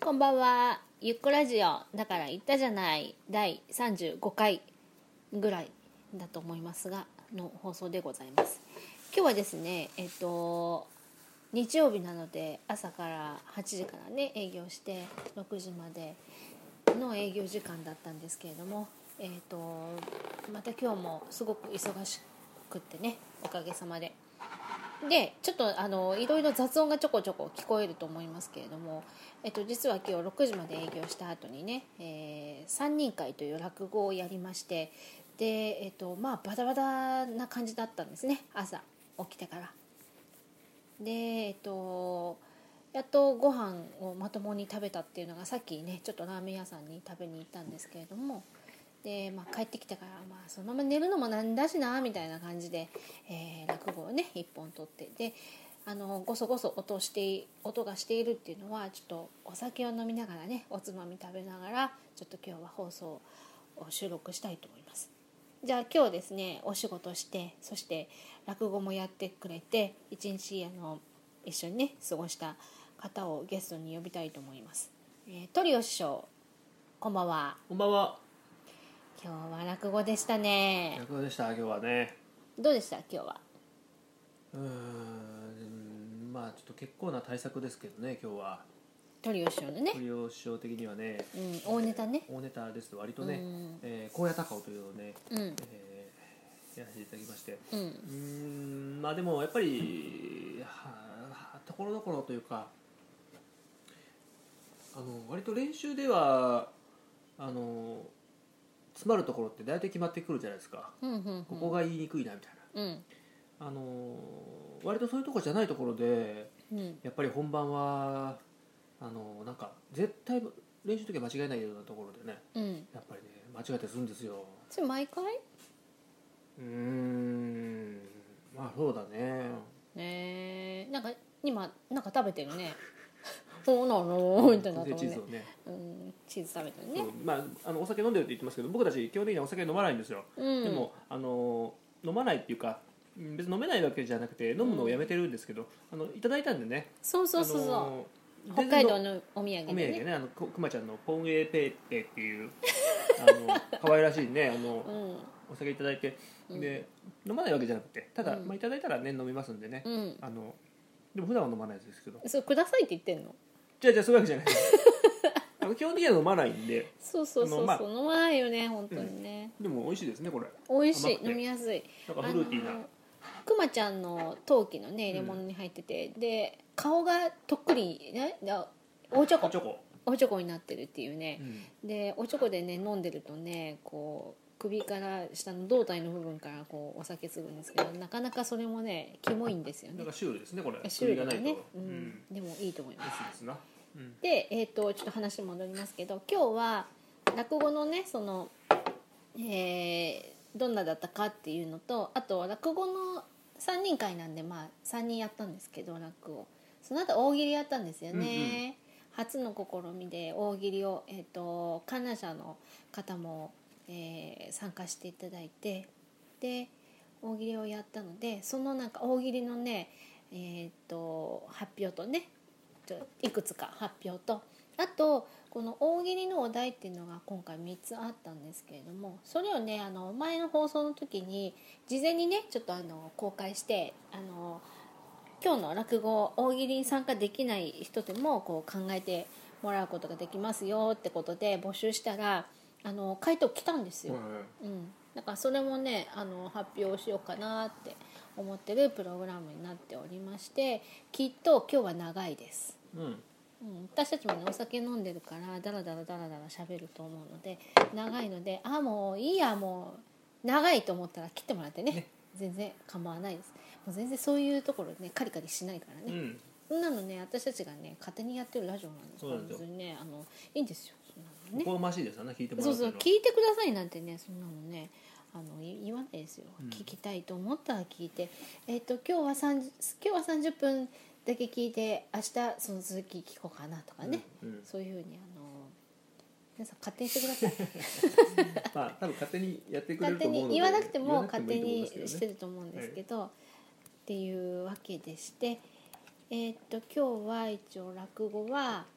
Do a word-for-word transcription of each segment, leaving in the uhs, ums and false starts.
こんばんは。ゆっこラジオだから言ったじゃないだいさんじゅうごかいぐらいだと思いますがの放送でございます。今日はですねえっと日曜日なので朝からはちじからね営業してろくじまでの営業時間だったんですけれども、えっとまた今日もすごく忙しくってね、おかげさまででちょっとあのいろいろ雑音がちょこちょこ聞こえると思いますけれども、えっと、実は今日ろくじまで営業した後にね、えー、さんにん会という落語をやりまして、で、えっとまあ、バタバタな感じだったんですね、朝起きてから。で、えっと、やっとご飯をまともに食べたっていうのが、さっきねちょっとラーメン屋さんに食べに行ったんですけれども、で、まあ、帰ってきたから、まあ、そのまま寝るのもなんだしなみたいな感じで、えー、落語をねいっぽん撮って、であのゴソゴソ音して音がしているっていうのはちょっとお酒を飲みながらね、おつまみ食べながらちょっと今日は放送を収録したいと思います。じゃあ今日ですねお仕事して、そして落語もやってくれて一日あの一緒にね過ごした方をゲストに呼びたいと思います。えー、トリオ師匠、こんばんは。 こんばんは。 今日は落語でしたね。 落語でした今日はね。 どうでした今日は。 うーんまあちょっと結構な対策ですけどね今日は。 トリオ師匠のね、 トリオ師匠的にはね、 うん、大ネタね、 大ネタですと割とね、 うんえー、高野高尾というのをね、 うんえーやらせていただきまして、 うんうーんまあでもやっぱりはところどころというか、あの割と練習ではあの詰まるところって大体決まってくるじゃないですか、 うんうんうん、 ここが言いにくいなみたいな、 うんあの割とそういうところじゃないところでうんやっぱり本番はあのなんか絶対練習の時は間違えないようなところでね、 うんやっぱりね間違えたりするんですよ。 それ毎回うーんまあそうだね。 ねえ、なんか今なんか食べてるねそうなのみたいなチーズをね、 うん、チーズ食べてるね。 そうまあ、あのお酒飲んでるって言ってますけど、僕たち基本的にはお酒飲まないんですよ、 うん、 でもあの飲まないっていうか別に飲めないわけじゃなくて飲むのをやめてるんですけど、うん、あのいただいたんでね。 そうそうそうそう、 あの北海道のお土産でね、 お土産ね、あのくまちゃんのポンエーペーペっていうあの可愛らしいねあの、 うん、 お酒いただいて、で飲まないわけじゃなくて、ただ、 うんまあ、いただいたらね飲みますんでね、 うん、 あのでも普段は飲まないですけど、 それくださいって言ってんの。 じゃあじゃあそういうわけじゃないあの基本的には飲まないんで。 そうそうそうそう、 まあ、 飲まないよね本当にね、 でも美味しいですねこれ。 美味しい、 甘くて飲みやすい。 なんかフルーティーな、 くまちゃんの陶器のね入れ物に入ってて、うん、で顔がとっくりねおちょこおちょこおちょこになってるっていうね、 うん、 でおちょこでね飲んでるとねこう首から下の胴体の部分からこうお酒するんですけど、なかなかそれもねキモいんですよね。 なんかシュールですねこれ。 シュールだね、 首がないと、 うんうん、でもいいと思います。 ですな、うん、 で、えー、とちょっと話戻りますけど、今日は落語のねその、えー、どんなだったかっていうのと、あと落語のさんにん会なんで、まあさんにんやったんですけど落語、その後大喜利やったんですよね、うんうん、初の試みで大喜利を、えー、と観覧車の方も、えー、参加していただいて、で大喜利をやったので、そのなんか大喜利のね、えー、と発表とねいくつか発表と、あとこの大喜利のお題っていうのが今回みっつあったんですけれども、それをねあの前の放送の時に事前にねちょっとあの公開して、あの今日の落語大喜利に参加できない人でもこう考えてもらうことができますよってことで募集したら、あの回答来たんですよ、うん、だからそれもねあの発表しようかなって思ってるプログラムになっておりまして、きっと今日は長いです、 うんうん、私たちもねお酒飲んでるからダラダラダラダラ喋ると思うので長いので、あもういいやもう長いと思ったら切ってもらって ね, ね全然構わないです。もう全然そういうところねカリカリしないからね、うん、そんなのね私たちがね勝手にやってるラジオなんですから、別にねあのいいんですよ、そんなのね。 おこがましいですよね、聞いてもらうそうそう、聞いてくださいなんてねそんなのねあの言わないですよ、うん、聞きたいと思ったら聞いて、えー、と今日はさんじゅう今日はさんじゅっぷんだけ聞いて明日その続き聞こうかなとかね、うんうん、そういうふうにあの皆さん勝手にしてくださいまあ多分勝手にやってくれると思うので、 勝手に言わなくても勝手にしてると思うんですけど、はい、っていうわけでして、えー、と今日は一応落語は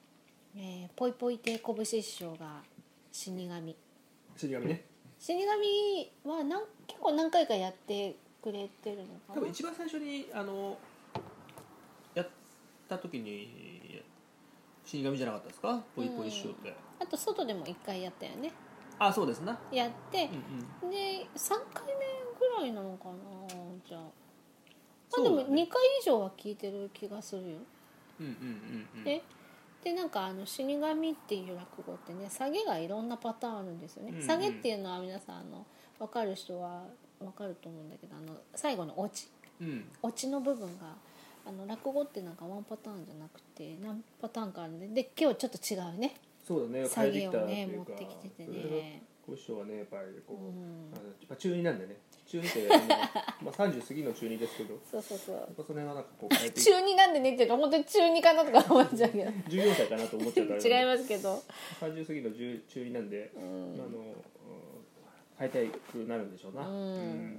えー、ぽいぽい亭小節師匠が死神死神ね。 死神はなん結構何回かやってくれてるのかな。 多分一番最初にあのやった時に死神じゃなかったですか、ぽいぽい師匠って、うん、 あと外でもいっかいやったよね。 あ、そうですな、 やって、うんうん、でさんかいめぐらいなのかな。じゃあ、まあ、でもにかい以上は聞いてる気がするよ。 うんうんうんうん、 ででなんかあの死神っていう落語ってね、下げがいろんなパターンあるんですよね、うんうん、下げっていうのは皆さんあの分かる人は分かると思うんだけど、あの最後のオチ、うん、オチの部分があの落語ってなんかワンパターンじゃなくて何パターンかあるんで、で今日ちょっと違うね。 そうだね、 下げをね持ってきててね。 ご師匠はねやっぱりこう、うん、あの中二なんでね、中二ってまあさんじゅう過ぎの中二ですけど、 そうそうそう、やっぱその辺はなんかこう変えて中二なんでねって言うと本当に中二かなとか思っちゃうけどじゅうよんさいかなと思っちゃうから違いますけど、 さんじゅう過ぎの中二なんで、うん、あの変えたいくなるんでしょうな、うんうん、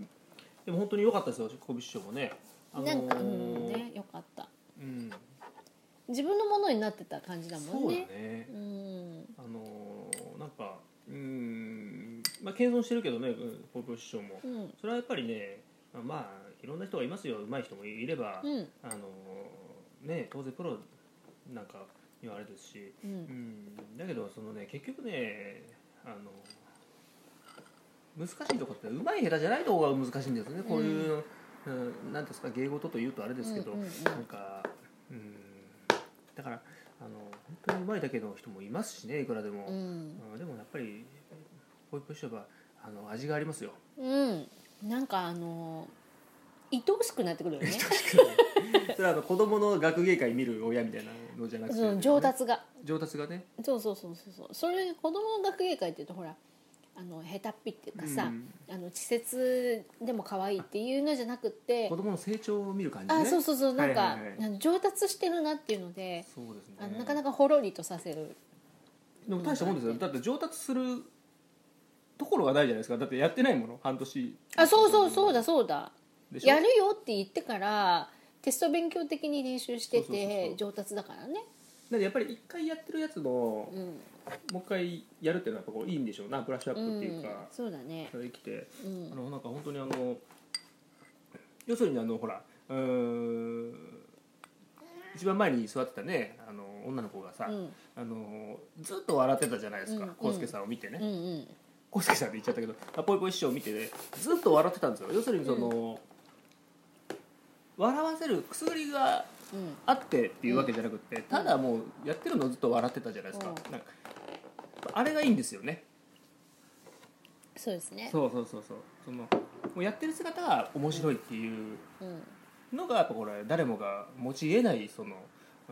でも本当に良かったですよ、小師匠もね、 あのー、なんか、うんね、良かった、うん、自分のものになってた感じだもんね。 そうだね、うん、あのー、なんかうーん、まあ謙遜してるけどね、小師匠も、うん、それはやっぱりね、まあいろんな人がいますよ、上手い人もいれば、うん、あのー、ね、当然プロなんかにはあれですし、うんうん、だけどそのね結局ね、あの難しいところって上手い下手じゃないところが難しいんですよね、こういう、うん、なんですか、芸事というとあれですけど、うんうんうん、なんか、うん、だからあの本当に上手いだけの人もいますしね、いくらでも、うん、でもやっぱりこういうポジションはあの味がありますよ。 うん、なんかあの愛おしくなってくるよねそれはあの子供の学芸会見る親みたいなのじゃなくて、ね、 上達が上達がね、 そうそうそうそう、それ子供の学芸会っていうとほらあの下手っぴっていうかさ、うん、あの稚拙でも可愛いっていうのじゃなくて子供の成長を見る感じね。 あ、そうそうそう、なんか、はいはいはい、あの上達してるなっていうので、 そうですね、 あのなかなかほろりとさせる。 でも大したもんですよ、だって上達するところがないじゃないですか、だってやってないもの、半年。 あ、そうそうそうだそうだ、やるよって言ってからテスト勉強的に練習してて上達だからね。 だってやっぱり一回やってるやつの、うん、もう一回やるっていうのはやっぱこういいんでしょうな、ブラッシュアップっていうか、うん、そうだね、それ生きて、うん、あのなんか本当にあの要するにあのほら、うーん、一番前に座ってたね、あの女の子がさ、うん、あのずっと笑ってたじゃないですか、康介、うん、さんを見てね、うんうん、康介さんって言っちゃったけど、ぽいぽい師匠を見て、ね、ずっと笑ってたんですよ。要するにその、うん、笑わせる薬があってっていうわけじゃなくて、ただもうやってるのをずっと笑ってたじゃないですか、うん、なんかあれがいいんですよね。 そうですね、 そうそうそうそう、そのもうやってる姿が面白いっていうのがやっぱこれ誰もが持ち得ないその、うん、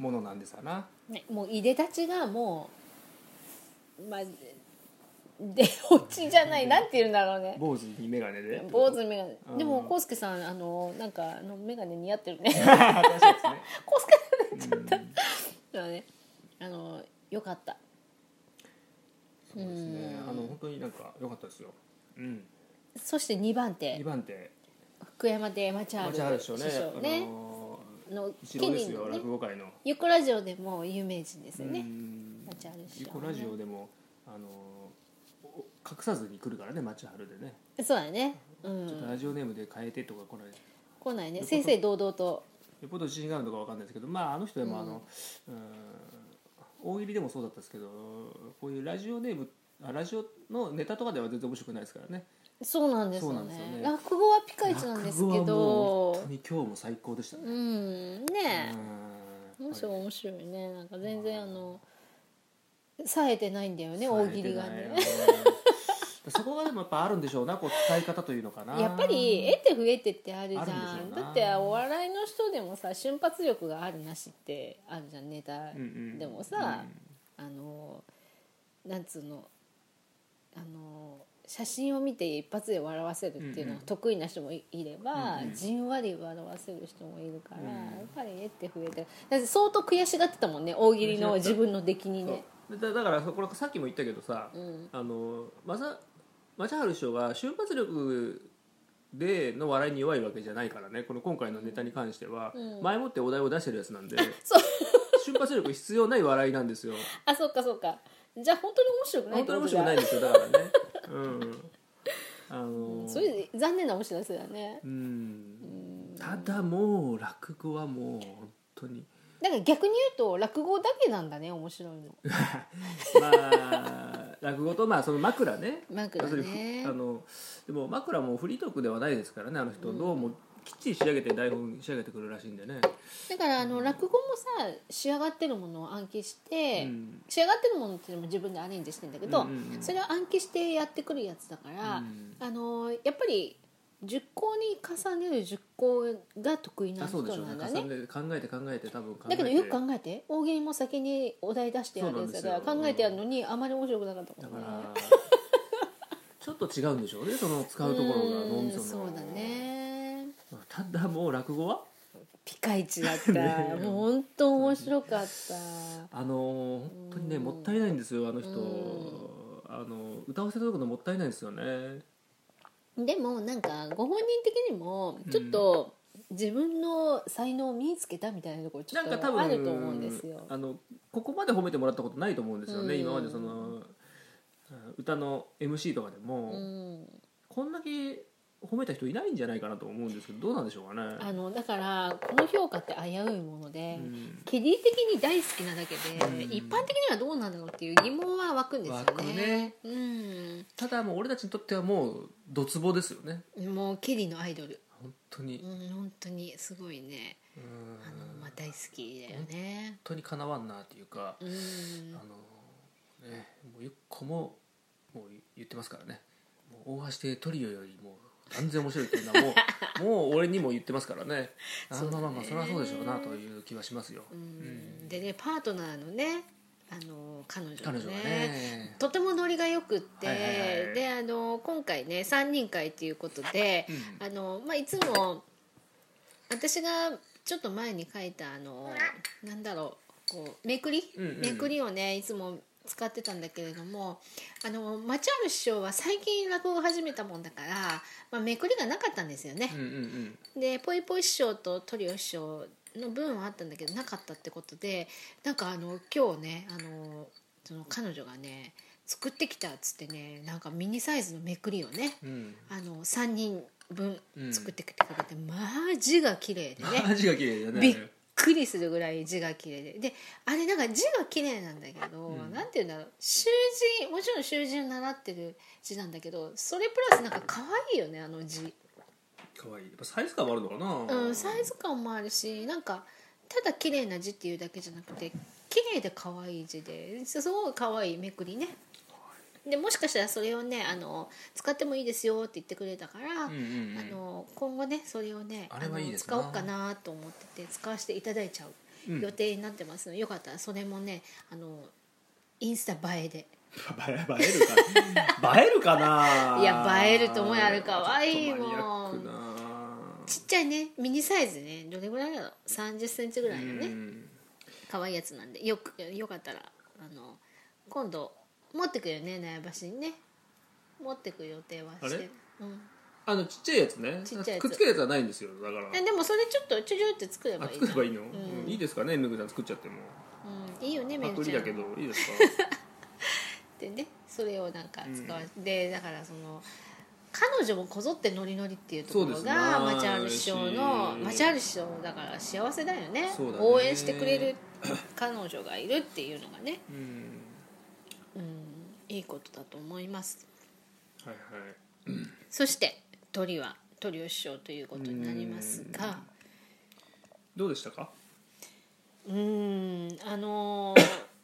ものなんですかな、 ね、もういでたちがもうまあ出落ちじゃない、なんて言うんだろうね、 坊主に眼鏡で、 坊主に眼鏡でも康介さんあのなんかあの眼鏡似合ってるね確かにですね、 康介さんちょっとだからね、あのよかった。 そうですね、あの本当になんか良かったですよ、うん、 そしてにばん手にばん手福山で町春師匠ね、 あの一郎ですよ、落語界のゆこラジオでも有名人ですよね、町春師匠、 ゆこラジオでもあの隠さずに来るからね、町春でね、 そうだね、 うん、ちょっとラジオネームで変えてとか来ない来ないね、先生堂々とよっぽど自信があるのか分かんないですけど、まああの人でもあの、うん、大喜利でもそうだったんですけど、こういうラジオネームラジオのネタとかでは全然面白くないですからね。 そうなんですよ ね, よね落語はピカイチなんですけど、 本当に今日も最高でしたね。 うんねえ、面白い面白いね、なんか全然あの冴えてないんだよね、大喜利がねそこがでもやっぱあるんでしょうな、こう使い方というのかな、 やっぱり得て増えてってあるじゃん。だってお笑いの人でもさ、瞬発力があるなしってあるじゃん、ネタでもさ、うんうん、あのなんつうの、あの写真を見て一発で笑わせるっていうのが得意な人もいれば、うんうん、じんわり笑わせる人もいるから、うん、やっぱり得て増えて、だって相当悔しがってたもんね、大喜利の自分の出来にね。 だ, だからこれさっきも言ったけどさ、うん、あのまさ町春師匠が瞬発力での笑いに弱いわけじゃないからね、この今回のネタに関しては、うん、前もってお題を出してるやつなんで瞬発想力必要ない笑いなんですよ。 あ、そうかそうか。じゃあ本当に面白くない本当に面白くないんですよ、だからね。うんあのー、 それ残念な面白さだね。 うんうんただもう落語はもう本当にだから逆に言うと落語だけなんだね、面白いの。 まあ落語とまあその枕ね枕ね。 あのでも枕もフリートークではないですからね、あの人どうもきっちり仕上げて台本仕上げてくるらしいんでね。 だからあの落語もさ、仕上がってるものを暗記して、うん、仕上がってるものっていうのも自分でアレンジしてるんだけど、うんうんうん、それを暗記してやってくるやつだから、うん、あのやっぱりじゅっこに重ねるじゅっこが得意な人なんだね。 重ね考えて考えて多分考えて。 だけどよく考えて、大喜利も先にお題出してやるやつだから考えてやるのにあまり面白くなかったもんね。だからちょっと違うんでしょうね、その使うところが脳みその。 そうだね。 ただもう落語はピカイチだったね、もう本当面白かった。 あの本当にねもったいないんですよ、あの人。あの歌わせておくのもったいないんですよね。 でもなんかご本人的にもちょっと自分の才能を身につけたみたいなところちょっとあると思うんですよ。 あのここまで褒めてもらったことないと思うんですよね、今までその歌の エムシー とかでも、うん、こんだけ褒めた人いないんじゃないかなと思うんですけど、どうなんでしょうかね。 あのだからこの評価って危ういもので、うん、ケリー的に大好きなだけで、うん、一般的にはどうなんだろうっていう疑問は湧くんですよね。湧くね、うん、ただもう俺たちにとってはもうドツボですよね。 もうケリーのアイドル、 本当に、 うん、本当にすごいね、うん、あのまあ、大好きだよね。 本当にかなわんなっていうか、うん、あのね、もうゆっこももう言ってますからね、もう大橋でトリオよりも断然面白いっていうのはもうもう俺にも言ってますからね。あまあまあまあそれはそうでしょうなという気はしますよ。うん、 でね、パートナーのね、あの彼女が ね, ねとてもノリがよくって、はいはいはい、であの今回ねさんにん会っていうことで、うん、あのまあ、いつも私がちょっと前に書いたあのなんだろう、こうめくり、うんうん、めくりをねいつも使ってたんだけれども、あの町原師匠は最近落語を始めたもんだから、まあ、めくりがなかったんですよね、うんうんうん、でぽいぽい師匠とトリオ師匠の分はあったんだけどなかったってことで、なんかあの今日ねあのその彼女がね作ってきたっつってね、なんかミニサイズのめくりをね、うん、あのさんにんぶん作ってきてくれて、うん、まあ字が綺麗でね、 まあ、字が綺麗だね、 びっびっくりするぐらい字が綺麗で、であれなんか字が綺麗なんだけど、うん、なんていうんだろう、習字もちろん習字を習ってる字なんだけど、それプラスなんか可愛いよね、あの字。 可愛い、やっぱサイズ感もあるのかな。 うん、サイズ感もあるし、なんかただ綺麗な字っていうだけじゃなくて綺麗で可愛い字ですごい可愛いめくりね。でもしかしたらそれをねあの使ってもいいですよって言ってくれたから、うんうんうん、あの今後ねそれをねあれはいいですな、あの使おうかなと思ってて使わせていただいちゃう予定になってますので、うん、よかったらそれもねあのインスタ映えで映え、映えるか映えるかないや映えると思うよ、あれかわいいもん。ちっちゃいねミニサイズね、どれぐらいだろう、さんじゅっセンチぐらいのね可愛いやつなんで、よくよかったらあの今度持ってくよね、苗場にね持ってく予定はしてる。うん、 あのちっちゃいやつね、ちっちゃいやつくっつけるやつはないんですよ。だからでもそれちょっとちょちょって作ればいい。 作ればいいの、うん、いいですかね、めぐちゃん作っちゃっても、 うん、いいよね、めぐちゃんパクリだけどいいですかでね、それをなんか使われて、うん、でだからその彼女もこぞってノリノリっていうところが町原師匠の町原師匠だから幸せだよ ね, ね応援してくれる彼女がいるっていうのがね、うん、うん、いいことだと思います。 はいはい、 そして鳥は鳥尾師匠ということになりますが、 どうでしたか。 うーんあの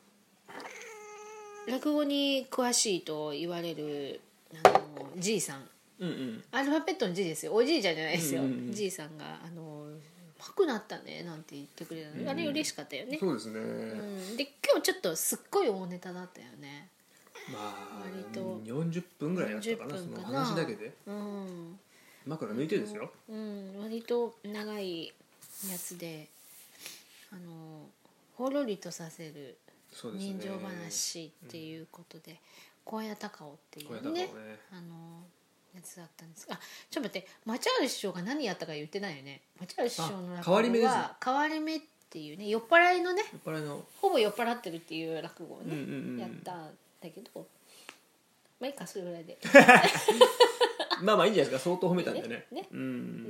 ー、落語に詳しいと言われるあのじいさん、うんうん、アルファベットの G ですよ、おじいちゃんじゃないですよ、うんうんうん、じいさんがあのうまくなったねなんて言ってくれたの、うん、あれ嬉しかったよね。 そうですね、 うん、で今日ちょっとすっごい大ネタだったよね。 まあ割とよんじゅっぷんぐらいやったかな、その話だけで、うん、枕抜いてですよ、 うん、割と長いやつで、あのほろりとさせる人情話っていうことで、高野高尾っていうね、ねあのやつだったんですが、あちょっと待って、町原師匠が何やったか言ってないよね。町原師匠の落語は変わり目っていうね、酔っ払いのね酔っ払いの方構酔っ払ってるっていう落語をね、 うんうんうん、 やったんだけど、まあいいかそれぐらいでまあまあいいんじゃないですか、相当褒めたんでね。 ねね、 うん、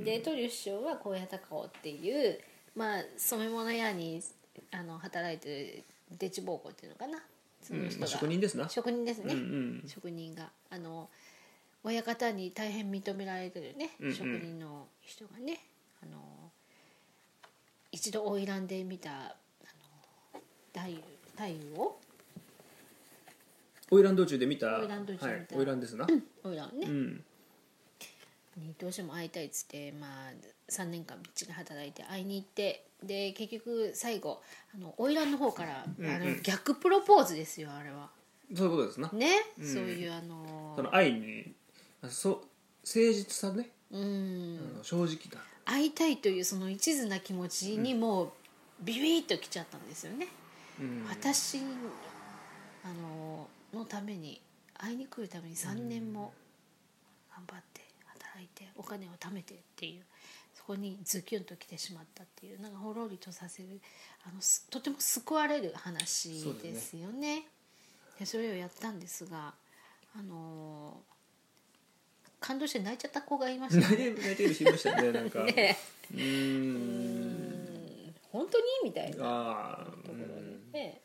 で桐生師匠は高野高尾っていう、まあ、染め物屋にあの働いてるデチ奉公っていうのかな、その人が、 うんまあ、職人ですな。 職人ですね、 うんうん、 職人があの親方に大変認められてるね、うんうん、職人の人がね、あの一度花魁で見たあの太夫太夫を花魁道中で見た花魁道中で見た花魁ですな、 花魁ね、 うんにどうしても会いたいっつって、まあ、さんねんかんみっちり働いて会いに行って、で結局最後あの花魁の方から、うんうん、あの逆プロポーズですよあれは。 そういうことですなね、うん、そういうあのその愛にそう誠実さね、 うん、 あの正直だ会いたいというその一途な気持ちにもうビビッときちゃったんですよね、うん、私あののために会いに来るためにさんねんも頑張って働いてお金を貯めてっていう、そこにズキュンと来てしまったっていう、なんかほろりとさせるあのとても救われる話ですよね。でそれをやったんですが、あのー、感動して泣いちゃった子がいましたね。 泣いてる人いましたねなんかねうーん本当にみたいなところでね、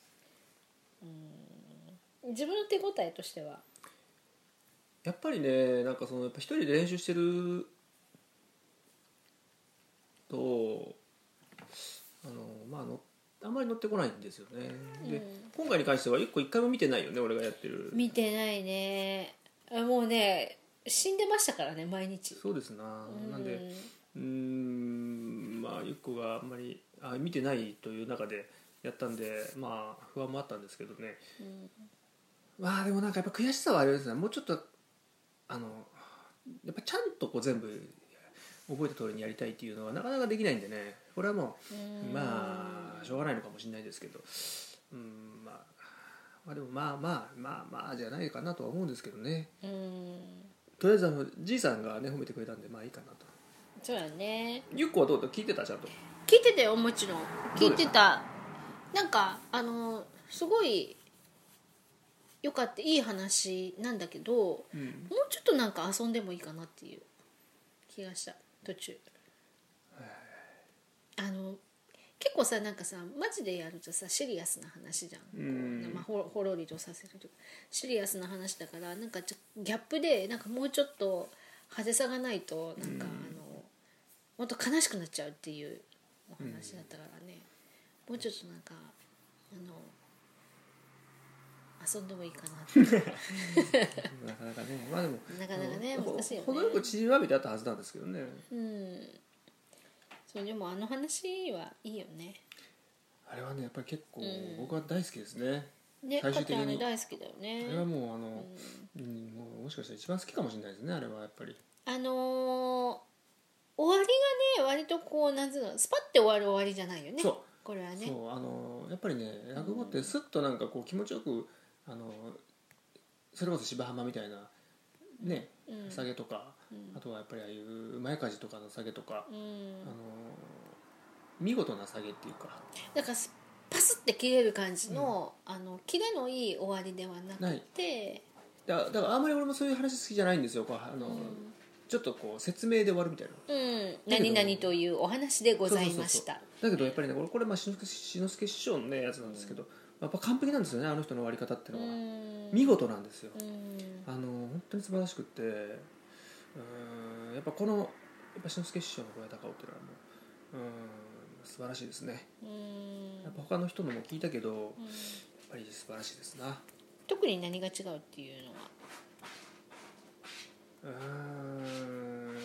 うん自分の手応えとしてはやっぱりね、なんかそのやっぱ一人で練習してるとあのまあのあんまり乗ってこないんですよね、うん、で今回に関しては一個一回も見てないよね俺がやってる。 見てないね、もうね死んでましたからね毎日。 そうですな、うん、なんでうーんまあゆっこがあんまりあ見てないという中でやったんでまあ不安もあったんですけどね、うん、まあでもなんかやっぱ悔しさはあれですね、もうちょっとあのやっぱちゃんとこう全部覚えた通りにやりたいっていうのはなかなかできないんでね、これはもうまあしょうがないのかもしれないですけど、うん、まあ、まあでもまあまあまあまあじゃないかなとは思うんですけどね。うんとりあえずあのじいさんがね褒めてくれたんでまあいいかなと。 そうだね。 ゆっこはどうだ聞いてたちゃんと。 聞いてたよもちろん聞いてた。なんかあのすごいよかったいい話なんだけど、うん、もうちょっとなんか遊んでもいいかなっていう気がした途中。あの結構さなんかさマジでやるとさシリアスな話じゃん、うんこうまあ、ほ, ほろりとさせるとシリアスな話だからなんかちょギャップでなんかもうちょっと派手さがないとなんか、うん、あのもっと悲しくなっちゃうっていうお話だったからね、うん、もうちょっとなんかあの遊んでもいいかなってなかなかねまあでもなかなかね難しいよね。 程よく縮みわめてあったはずなんですけどね。 うんそうでもあの話はいいよね。 あれはねやっぱり結構僕は大好きですね、 うん、ね最終的にあれ大好きだよね。 あれはもうあの、うんうん、もうもしかしたら一番好きかもしれないですねあれはやっぱり。 あのー、終わりがね割とこうなんつうのスパッて終わる終わりじゃないよね。そうこれはねそうあのやっぱりね落語ってスッとなんかこう気持ちよくあのそれこそ芝浜みたいなね、うん、下げとか、うん、あとはやっぱりああいう前かじとかの下げとか、うん、あの見事な下げっていうかだからパスって切れる感じの、うん、あの切れのいい終わりではなくてだから、だからあんまり俺もそういう話好きじゃないんですよこうあの、うん、ちょっとこう説明で終わるみたいな、うん、 何々というお話でございました。 だけどやっぱりねこれまあ志の輔師匠の、ね、やつなんですけど、うん、やっぱ完璧なんですよねあの人の終わり方っていうのは、うん、見事なんですよ、うん、あの本当に素晴らしくってうんやっぱこのやっぱ志の輔師匠の小屋高尾っていうのはもううん素晴らしいですね。うんやっぱ他の人のも聞いたけど、うん、やっぱり素晴らしいですな。 特に何が違うっていうのはうーん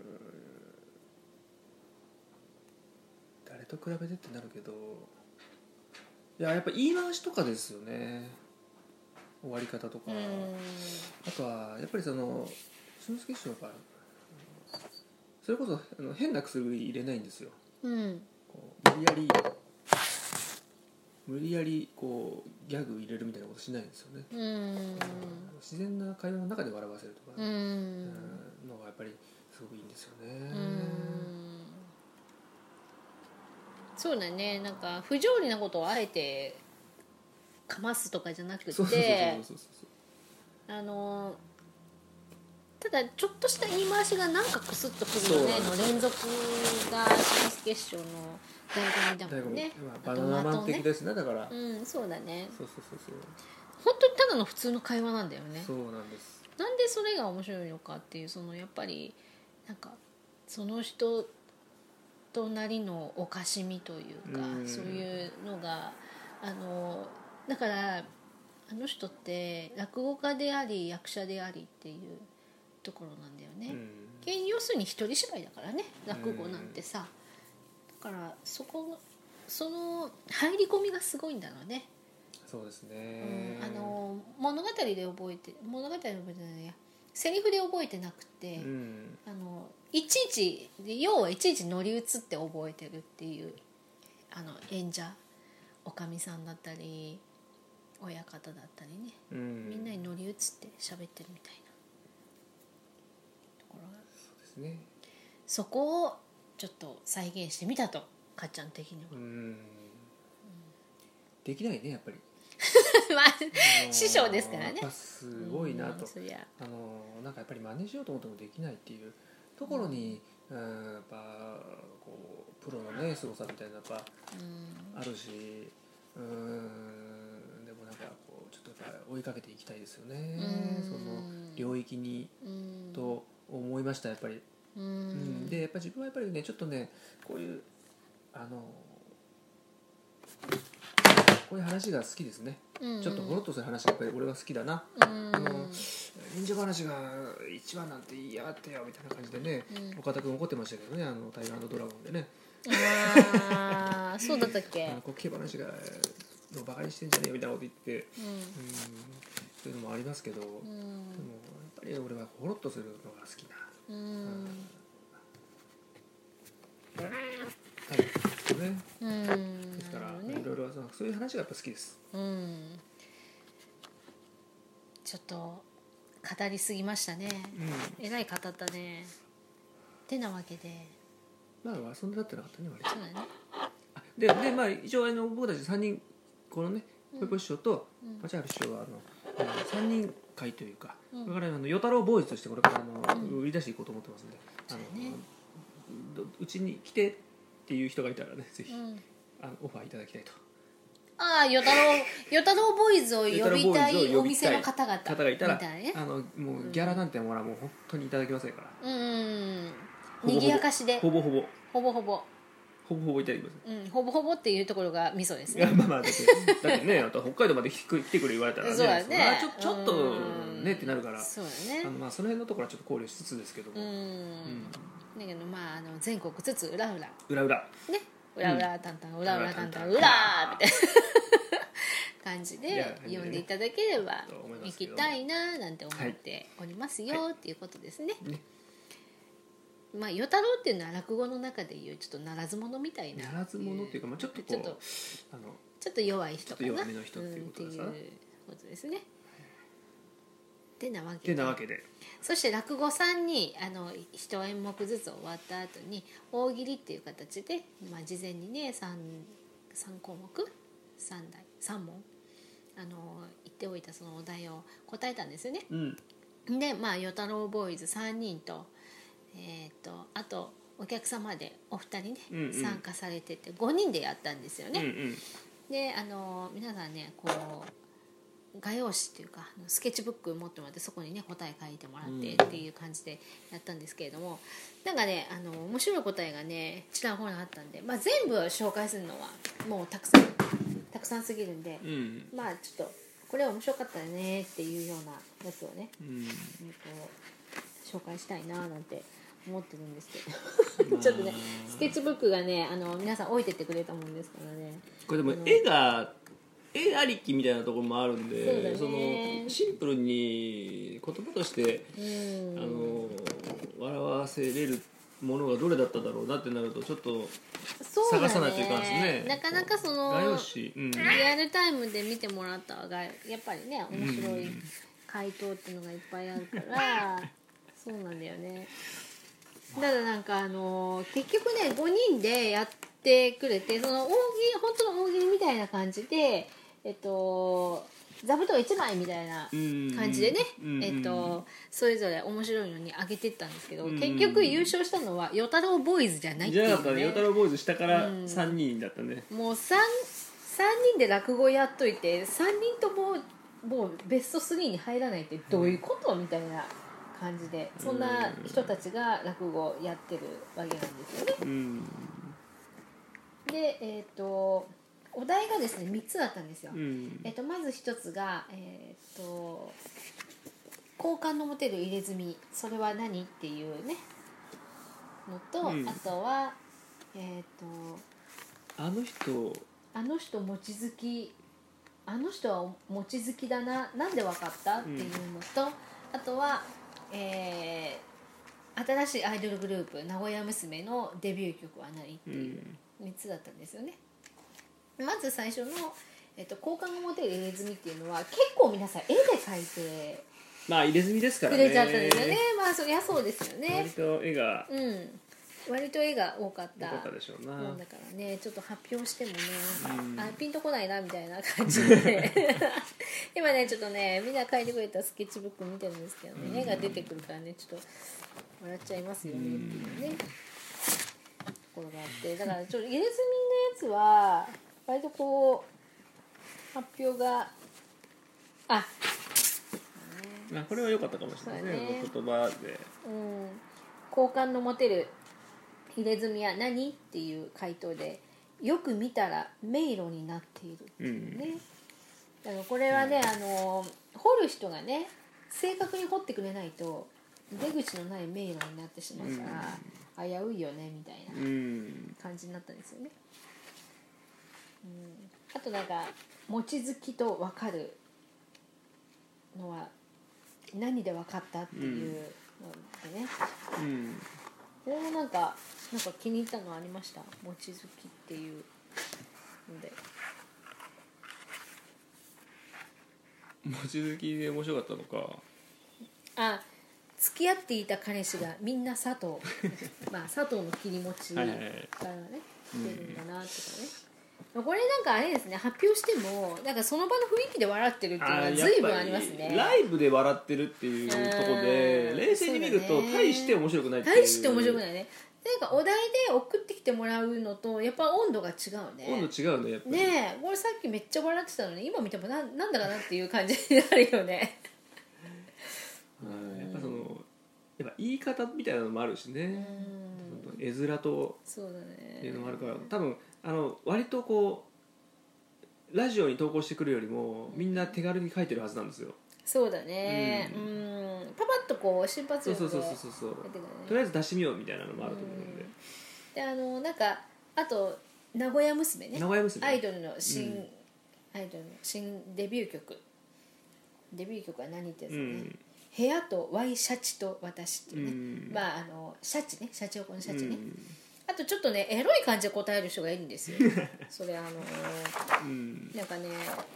誰と比べてってなるけどいややっぱ言い回しとかですよね終わり方とかあとはやっぱりその志の輔師匠がそれこそあの変な薬入れないんですよ、うん、こう無理やり無理やりこうギャグ入れるみたいなことしないんですよね。うん自然な会話の中で笑わせるとか、うんのがやっぱりすごくいいんですよね。うんそうだねなんか不条理なことをあえてかますとかじゃなくて、 そうそうそうそうそうあのただちょっとした言い回しがなんかクスッとくるよねの連続がシマス結晶の醍醐味だもんね。 バナナマン的ですね、だから。 うん、そうだね。 そうそうそうそう。 本当にただの普通の会話なんだよね。 そうなんです。 なんでそれが面白いのかっていう、そのやっぱりなんかその人となりのおかしみというか、うそういうのがあのだからあの人って落語家であり役者でありっていうところなんだよね。要するに一人芝居だからね、落語なんてさ。だからそこその入り込みがすごいんだろうね。 そうですね、 うん、あの物語で覚えて物語で覚えてないやセリフで覚えてなくて、うん、あのいちいち要はいちいち乗り移って覚えてるっていうあの演者おかみさんだったり親方だったりね、うん、みんなに乗り移って喋ってるみたいなところがそうですね。 そこをちょっと再現してみたとかっちゃん的には、うんうん、 できないねやっぱりまあ、師匠ですからね。 やっぱすごいなと、うん、あのなんかやっぱり真似しようと思ってもできないっていうところに、うん、やっぱこうプロのね凄さみたいなのがあるし、うん、でもなんかこうちょっとやっぱ追いかけていきたいですよね、うん、その領域に、うん、と思いましたやっぱり、うんうん、でやっぱ自分はやっぱりねちょっとねこういうあのこういう話が好きですね、うんうん、ちょっとほろっとする話がやっぱり俺は好きだな、うん、あの忍者話が一番なんて言いやがってよみたいな感じでね、うん、岡田君怒ってましたけどね、あのタイガー&ドラゴンでね、 ああそうだったっけ、 こう競馬話がのバカにしてんじゃねえよみたいなこと言って、うんうん、そういうのもありますけど、うん、でもやっぱり俺はほろっとするのが好きな、うんうんはいね、うんですから、ね、いろいろそういう話がやっぱ好きです、うん、 ちょっと語りすぎましたね、うん、えらい語ったねてなわけでまあ遊んでなってなかったね割とそうだね。 ででまあ一応あの僕たちさんにんこのね小池師匠と町原師匠はあのさんにん会というか、うん、これからあの与太郎ボーイズとしてこれからあの、うん、売り出していこうと思ってますんで、あのうち、ね、に来てっていう人がいたらねぜひ、うん、あのオファーいただきたいと。 ああ与太郎与太郎ボーイズを呼びたいお店の方々 方がいたら、ね、あのもうギャラなんてもらもう本当にいただきませんから、うん、 にぎやかしでほぼほぼほぼほぼほぼほぼいただきます、 うん、ほぼほぼっていうところがミソですね。 いやまあまあだってだってねあと北海道まで来てくれ言われたらねそうだねちょ、ちょっとねってなるからそうだね、 あのまあその辺のところはちょっと考慮しつつですけども、うん、うん、 だけどまああの全国つつ裏裏裏裏ね裏裏タンタン裏裏タンタン裏みたいな感じで読んでいただければ行きたいななんて思っておりますよ、はい、っていうことですね。ねまあ与太郎っていうのは落語の中でいうちょっとならず者みたいなならず者っていうか、まあ、ちょっとこうちょっとあのちょっと弱い人かな弱めの人っていうことですか、うん、っていうことですね。てなわけでてなわけでそして落語さんにあの一演目ずつ終わった後に大喜利っていう形で、まあ、事前にね 3, 3項目さん題さん問あの言っておいたそのお題を答えたんですよね、うん、でまあ与太郎ボーイズさんにんとえー、とあとお客様でお二人ね、うんうん、参加されててごにんでやったんですよね、うんうん、であの皆さんねこう画用紙っていうかスケッチブック持ってもらってそこにね答え書いてもらってっていう感じでやったんですけれども、なんかねあの面白い答えがねちらほらあったんで、まあ、全部紹介するのはもうたくさんたくさんすぎるんで、うん、まあちょっとこれ面白かったよねっていうようなやつをね、うん、えー、と紹介したいななんて思ってるんですけどちょっとねスケッチブックがねあの皆さん置いてってくれたもんですからね。 これでも絵が絵ありきみたいなところもあるんで そ,、ね、そのシンプルに言葉として、うん、あの笑わせれるものがどれだっただろうなってなるとちょっと探さないといかんですね。 なかなかその画用紙、うん、 リアルタイムで見てもらった方がやっぱりね面白い回答っていうのがいっぱいあるから、うん、そうなんだよね。だからなんかあの結局ねごにんでやってくれてその大喜利本当の大喜利みたいな感じでえっと座布団いちまいみたいな感じでね、えっと、それぞれ面白いのに上げてったんですけど、結局優勝したのは与太郎ボーイズじゃないっていうね。 じゃなかったね、与太郎ボーイズ下からさんにんだったね、 うん、もう 3, さんにんで落語やっといてさんにんとももうベストスリーに入らないってどういうこと、みたいな感じで、そんな人たちが落語やってるわけなんですよね。 うんで、えっとお題がですねみっつだったんですよ、 うん、 えっと、まずひとつが、えっと好感の持てる入れ墨それは何っていうねのと、うん、あとはえっとあの人あの人餅好きあの人は餅好きだななんでわかったっていうのと、うん、あとは、えー、新しいアイドルグループ名古屋娘のデビュー曲は何っていうみっつだったんですよね。まず最初の、えっと、好感が持てる入れ墨っていうのは結構皆さん絵で描いてまあ入れ墨ですからねくれちゃったんですよね。まあそりゃそうですよね。 割と絵がうん割と絵が多かった多かったでしょうな。 もんだからねちょっと発表してもねなんか、うん、あピンとこないなみたいな感じで今ねちょっとねみんな描いてくれたスケッチブック見てるんですけどね、うん、絵が出てくるからねちょっと笑っちゃいますよねっていうね、うん、ところがあってだからちょっと入れ墨のやつは割とこう発表があまあこれは良かったかもしれないね、ね言葉で、 うん、好感の持てる入れ墨は何っていう回答でよく見たら迷路になっているっていうね、うん、だからこれはね、うん、あの掘る人がね正確に掘ってくれないと出口のない迷路になってしまうから、うん、危ういよねみたいな感じになったんですよね、うん、あとなんか餅好きと分かるのは何で分かったっていうのでね、うん、これもなんかなんか気に入ったのありました餅好きっていうので餅好きで面白かったのかあ付き合っていた彼氏がみんな佐藤まあ佐藤の切り餅からねはいはい、はい、出るんだなとかね、うん、これなんかあれですね発表してもなんかその場の雰囲気で笑ってるっていうのは随分ありますね。 ライブで笑ってるっていうところで冷静に見ると大して面白くないっていう大して面白くないね。なんかお題で送ってきてもらうのとやっぱ温度が違うね。 温度違うねやっぱりねえこれさっきめっちゃ笑ってたのに今見ても な, なんだかなっていう感じになるよねやっぱそのやっぱ言い方みたいなのもあるしね絵面とっていうのもあるから多分あの割とこうラジオに投稿してくるよりもみんな手軽に書いてるはずなんですよ。 そうだね、うん、うんパパッとこう瞬発力でそうそうそうそう、ね、とりあえず出してみようみたいなのもあると思うんで、 であのなんかあと名古屋娘ね名古屋娘アイドルの新、うん、アイドルの新デビュー曲デビュー曲は何ってやつね、うん、部屋とワイシャチと私っていうね、うん、まああのシャチねシャチホコのシャチね、うん、あとちょっとねエロい感じで答える人がいるんですよそれあの、うん、なんかね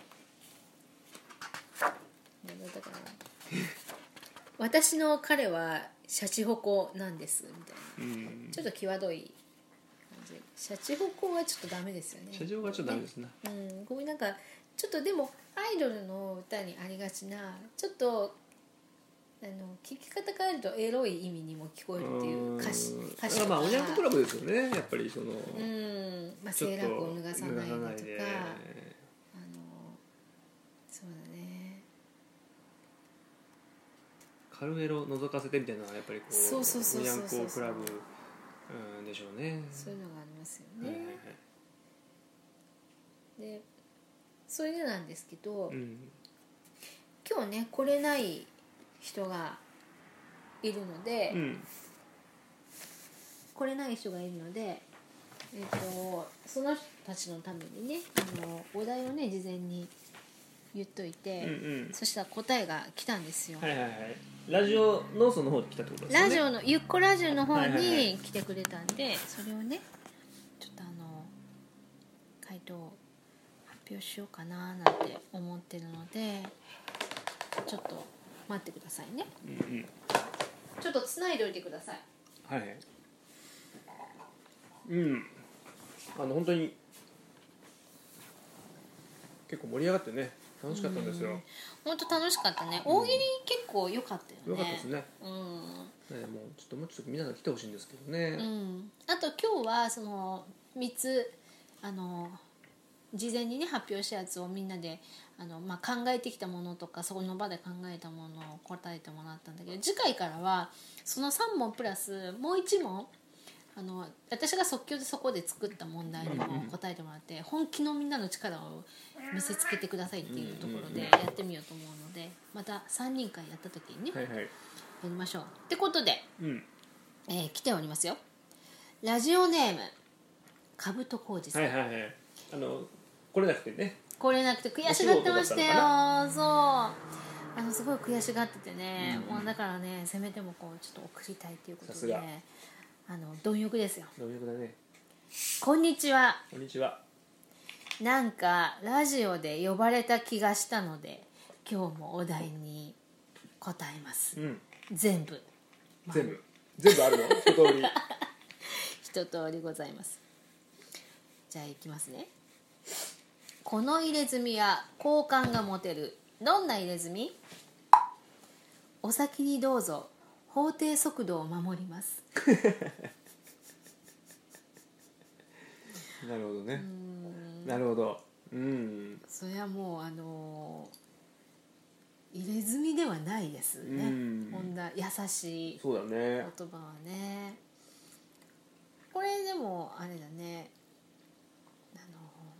だから私の彼はシャチホコなんですみたいな、うん、ちょっと際どい感じ。シャチホコはちょっとダメですよね。 シャチホコはちょっとダメですね、 うん、こういうなんかちょっとでもアイドルの歌にありがちなちょっとあの聞き方変えるとエロい意味にも聞こえるっていう歌詞歌詞とかまあおにゃんこクラブですよねやっぱりそのうん、まあ、セーラー服を脱がさないでとかカルエロ覗かせてみたいなのはやっぱりこうそうそうそうそうそうおにゃんこクラブ、うん、でしょうね。 そういうのがありますよね、はいはいはい、でそれでなんですけど、うん、今日ね来れない人がいるので、うん、来れない人がいるので、えーと、その人たちのためにねあのお題をね事前に言っといて、うんうん、そしたら答えが来たんですよ。 はいはいはい。ラジオノーソの方で来たってことですね。 ラジオのゆっこラジオの方に来てくれたんで、はいはいはい、それをねちょっとあの回答を発表しようかななんて思ってるのでちょっと待ってくださいね、うんうん、ちょっとつないでおいてください。 はい。うんあの本当に結構盛り上がってね楽しかったんですよ。 本当楽しかったね。大喜利結構良かったよね。 良かったですね。 うん。 ねもうちょっともうちょっとみんなが来てほしいんですけどね。 うん。あと今日はそのみっつあの事前にね発表したやつをみんなであの、まあ、考えてきたものとかそこの場で考えたものを答えてもらったんだけど、次回からはそのさん問プラスもういち問あの私が即興でそこで作った問題にも答えてもらって、本気のみんなの力を見せつけてくださいっていうところでやってみようと思うので、またさんにん会やった時にね、 はいはい、やりましょうってことで、 うんえー、来ておりますよ。ラジオネームかぶとこうじさん、 はいはいはい、あの来れなくてね来れなくて悔しがってましたよ。そうあのすごい悔しがっててね、うん、もうだからねせめてもこうちょっと送りたいということで、ね、あの貪欲ですよ。 貪欲だね。 こんにちは。 こんにちは。 なんかラジオで呼ばれた気がしたので今日もお題に答えます、うん、全部全部全部あるの一通り一通りございます。じゃあいきますね。この入れ墨は好感が持てる。どんな入れ墨？お先にどうぞ。法定速度を守りますなるほどね。なるほど。うん。 それはもうあのー、入れ墨ではないですね。こんな優しい言葉はね。そうだね。これでもあれだね。あの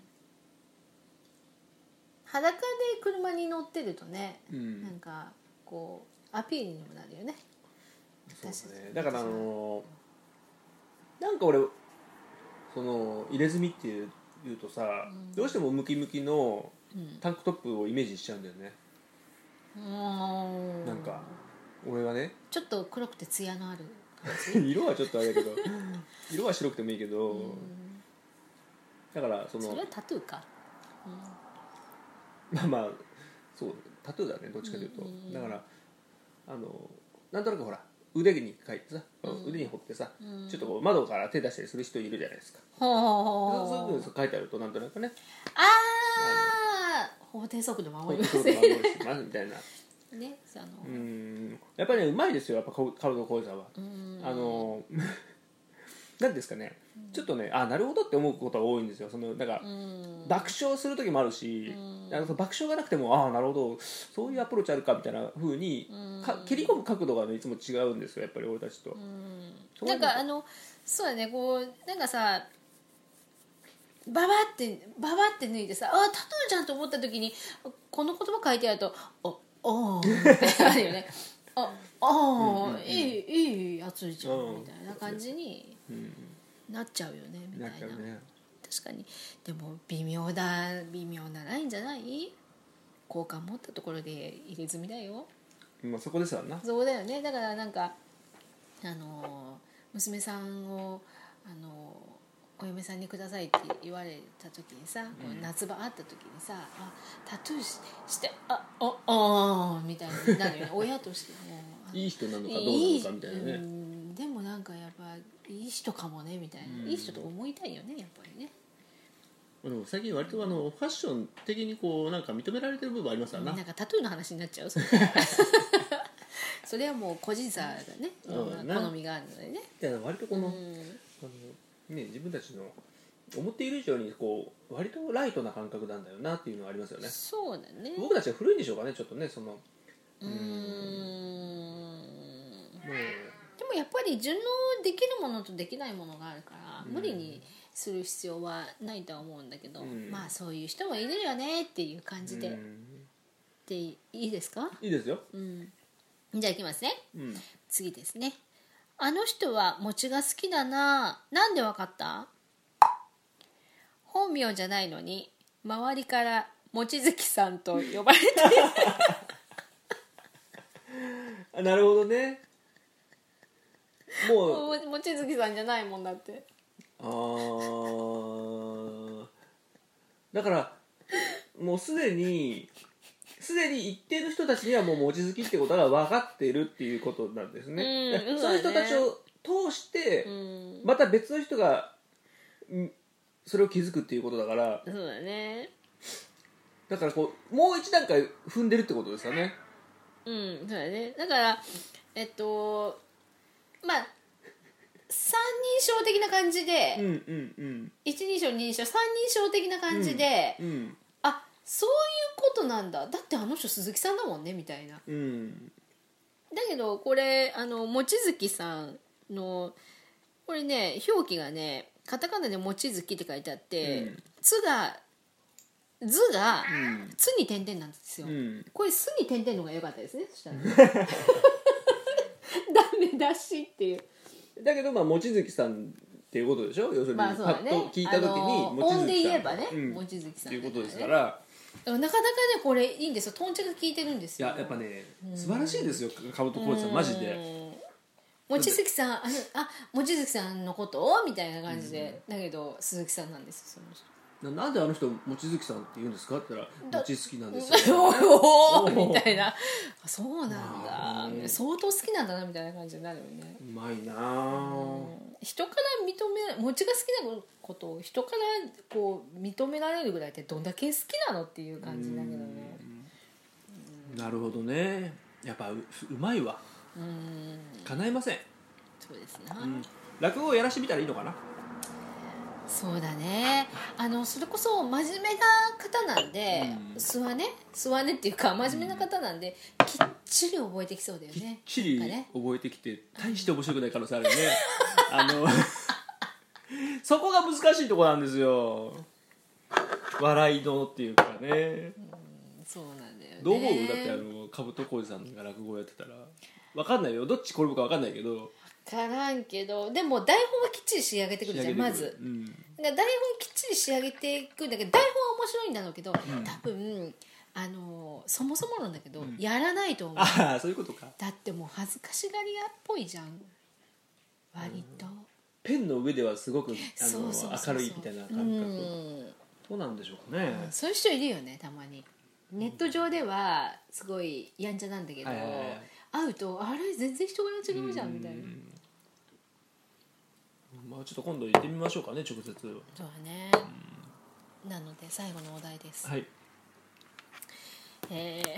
裸で車に乗ってるとね、うん、なんかこうアピールにもなるよね。 そうですね。だからあのー、なんか俺その入れ墨っていう言うとさ、うん、どうしてもムキムキのタンクトップをイメージしちゃうんだよね、うん、なんか俺はねちょっと黒くてツヤのある感じ色はちょっとあれだけど色は白くてもいいけど、うん、だからそのそれはタトゥーか、 うん、まあまあそうタトゥーだねどっちかというと、うん、だからあのなんとなくほら腕に書いてさ、うん、腕に彫ってさ、うん、ちょっとこう窓から手出したりする人いるじゃないですか。ほうほうほうそういうの書いてあるとなんとなくね、 ああ法定速度守ります法定速度守りますみたいなね、あのうんやっぱりねうまいですよやっぱカルト小路さんは。あのなんですかね、ちょっとねあなるほどって思うことが多いんですよ。そのなんか爆笑する時もあるし、あの爆笑がなくてもああなるほどそういうアプローチあるかみたいな風にか蹴り込む角度が、ね、いつも違うんですよやっぱり俺たちと。 なんかあのそうだねこうなんかさババってババって脱いでさあタトゥーじゃんと思った時にこの言葉書いてあるとおおーってあるよね。ああ、いいいいやつじゃんみたいな感じになっちゃうよねみたいな。確かにでも微妙だ微妙なラインじゃない？好感持ったところで入れ墨だよ。 まあそこですわな。 そこだよね。だからなんかあの娘さんをあのお嫁さんにくださいって言われた時にさ、うん、夏場会った時にさあタトゥー し, してあああみたいになるよね親としてもいい人なのかどうなのかみたいなね。 うん、でもなんかやっぱいい人かもねみたいな、うん、いい人と思いたいよねやっぱりね。 でも最近割とあのファッション的にこうなんか認められてる部分ありますよな。 なんかタトゥーの話になっちゃうそれそれはもう個人差がねいろんな好みがあるのでね。 いや割とこの、うん、あのね、自分たちの思っている以上にこう割とライトな感覚なんだよなっていうのはありますよね。 そうだね。 僕たちは古いんでしょうかねちょっとねそのうーんでもやっぱり順応できるものとできないものがあるから無理にする必要はないとは思うんだけど、まあそういう人もいるよねっていう感じででいいですか？ いいですよ、 うん、じゃあいきますね、 うん、 次ですね。あの人は餅が好きだな。なんでわかった？本名じゃないのに周りから餅月さんと呼ばれてあなるほどね。もう望月さんじゃないもんだって。 あだからもうすでにすでに一定の人たちにはもう望月ってことが分かっているっていうことなんですね、うん、そういう人たちを通してまた別の人がそれを気づくっていうことだから。 そうだね。 だからこうもう一段階踏んでるってことですよね。 うんそうだね。だからえっとまあ三人称的な感じで、 うんうんうん、 一人称二人称三人称的な感じで、 うんうん、 あそういうことなんだ、だってあの人鈴木さんだもんねみたいな、 うん、 だけどこれあの望月さんのこれね表記がねカタカナで望月って書いてあって「つ」が「図」が「つ」に点々なんですよ、うん、これ「す」に点々の方が良かったですねそしたらダメだしっていう。 だけどまあ望月さんっていうことでしょ、要するに、 まあそうだね、 パッと聞いた時に望月さん音で言えばね、うん、望月さん、ね、 っていうことですから、 なかなかねこれいいんですよ、とんちゃく効いてるんですよ。 いややっぱね素晴らしいですよカブト浩二さんマジで。 望月さんああ望月さんのことをみたいな感じで、だけど鈴木さんなんですよその人。 な, なんであの人望月さんって言うんですかって言ったら、望月なんですよ、ね、 おおみたいな、そうなんだ、相当好きなんだなみたいな感じになるよね。 うまいなあ、 人から認め餅が好きなことを人からこう認められるぐらいってどんだけ好きなのっていう感じだけどね。 なるほどね、やっぱ う, うまいわ、うん叶いません。 そうですな、 うん、落語をやらしてみたらいいのかな。 そうだね、あのそれこそ真面目な方なんで、うん、素はね素はねっていうか真面目な方なんで、うん、きっちり覚えてきそうだよね。 きっちり覚えてきて大して面白くない可能性あるよねあのそこが難しいところなんですよ、笑いのっていうかね、うん、 そうなんだよね。 どう思う？だってあのカブト浩二さんが落語やってたら分かんないよ、どっち転ぶか分かんないけど分からんけど、でも台本はきっちり仕上げてくるじゃんまず、うん、だから台本きっちり仕上げていくんだけど、台本は面白いんだろうけど、うん、多分あのそもそもなんだけど、うん、やらないと思う。 ああそういうことか。 だってもう恥ずかしがり屋っぽいじゃん割と、うん、 ペンの上ではすごくあの明るいみたいな感覚、うん、そうなんでしょうかね、 うん、そういう人いるよねたまに。ネット上ではすごいやんちゃなんだけど、はいはいはい、会うとあれ全然人柄違うじゃんみたいな、 まあ、ちょっと今度行ってみましょうかね直接。そうだね、うん、なので最後のお題です。 はい、 え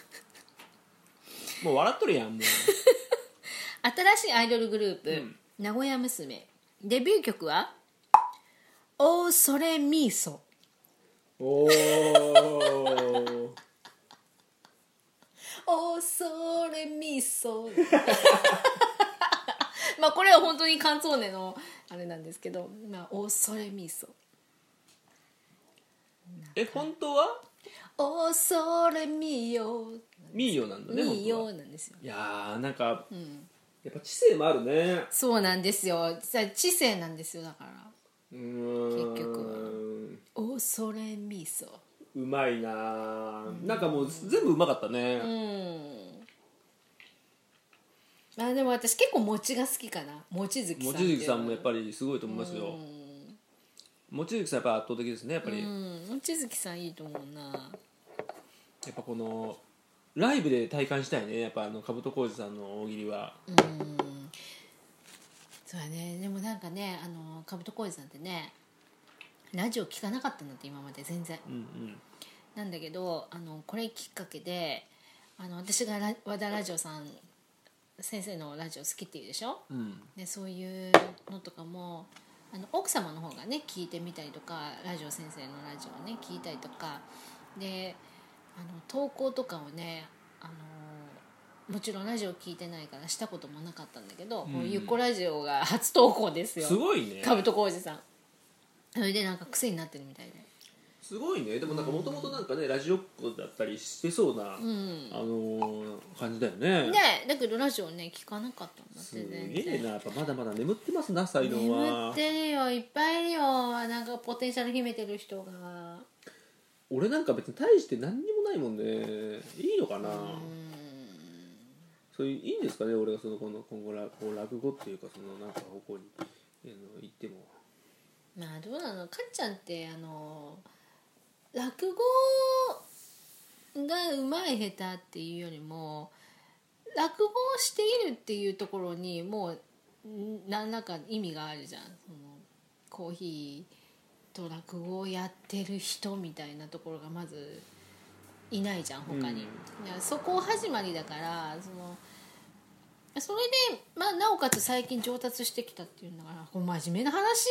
ー、もう笑っとるやんもう新しいアイドルグループ、うん、名古屋娘、デビュー曲はオーソレミーソ。 おーオーソレミソまあこれは本当にカンツォーネのあれなんですけど、まあ、オーソレミソ。 え本当はオーソレミヨミーヨなんだね。 ミーヨなんですよ。 いやーなんか、うん、やっぱ知性もあるね。 そうなんですよ、知性なんですよ。だからうーん結局はオーソレミソうまいな、うん、なんかもう全部うまかったね。 うん、あでも私結構餅が好きかな。望月さん望月さんもやっぱりすごいと思いますよ。望月さんやっぱ圧倒的ですねやっぱり。 望月さんいいと思うな。 やっぱこのライブで体感したいねやっぱあのカブト浩二さんの大喜利は。うんそうだね。でもなんかねあのカブト浩二さんってねラジオ聞かなかったんだって今まで全然、うんうん、なんだけどあのこれきっかけであの私がラ和田ラジオさん先生のラジオ好きっていうでしょ、うん、でそういうのとかもあの奥様の方がね聞いてみたりとかラジオ先生のラジオをね聞いたりとかであの投稿とかをねあのもちろんラジオ聞いてないからしたこともなかったんだけど、うん、ゆっこラジオが初投稿ですよ。 すごいねカブト浩二さん。それでなんか癖になってるみたいですごいね。でもなんかもともとなんかね、うん、ラジオっ子だったりしてそうな、うん、あのー、感じだよね。 ねだけどラジオね聞かなかったんだって。 すげえなやっぱまだまだ眠ってますな才能は。 眠ってるよいっぱいいるよなんかポテンシャル秘めてる人が。 俺なんか別に大して何にもないもんね。いいのかな、うんそういういいんですかね俺がその今後今後こう落語っていうかそのなんか方向に行っても。 まあどうなのかっちゃんってあの落語がうまい下手っていうよりも落語をしているっていうところにもう何らか意味があるじゃん。そのコーヒーと落語をやってる人みたいなところがまずいないじゃん他に、うん、そこ始まりだからそのそれで、まあ、なおかつ最近上達してきたっていうんだからこれ真面目な話